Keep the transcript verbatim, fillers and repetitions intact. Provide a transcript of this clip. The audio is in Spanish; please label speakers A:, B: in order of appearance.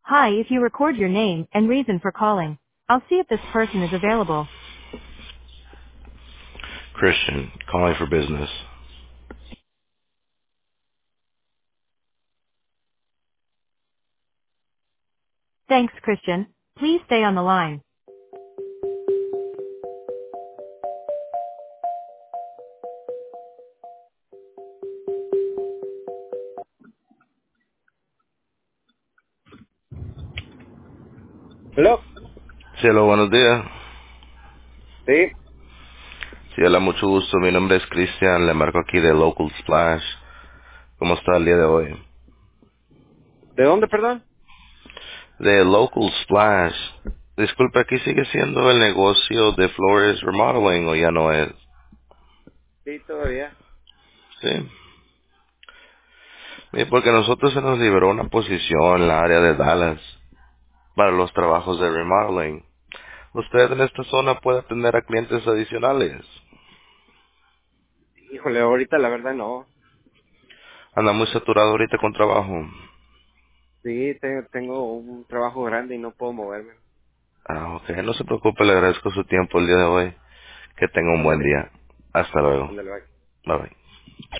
A: Hi, if you record your name and reason for calling, I'll see if this person is available.
B: Christian, calling for business.
A: Thanks, Christian. Please stay on the line. Hello.
B: Sí, hola, buenos días.
A: Sí.
B: Sí, hola, mucho gusto. Mi nombre es Christian, le marco aquí de Local Splash. ¿Cómo está el día de hoy?
A: ¿De dónde, perdón?
B: De Local Splash. Disculpe, ¿aquí sigue siendo el negocio de Flores Remodeling o ya no es?
A: Sí, todavía.
B: Sí. Sí, porque nosotros se nos liberó una posición en la área de Dallas para los trabajos de remodeling. Usted en esta zona puede atender a clientes adicionales.
A: Híjole, ahorita la verdad no.
B: Anda muy saturado ahorita con trabajo.
A: Sí, tengo, tengo un trabajo grande y no puedo moverme.
B: Ah, ok. No se preocupe, le agradezco su tiempo el día de hoy. Que tenga un buen
A: Ándale,
B: día. Hasta luego.
A: ándale, bye.
B: Bye bye.